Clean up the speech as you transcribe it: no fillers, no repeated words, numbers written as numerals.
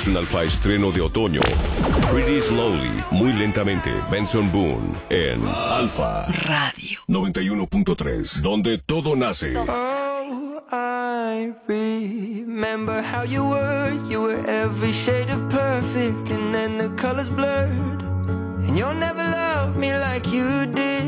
National para estreno de otoño. Pretty Slowly, muy lentamente, Benson Boone en Alfa Radio 91.3, donde todo nace. Oh, I remember how you were every shade of perfect, and then the colors blurred, and you'll never love me like you did.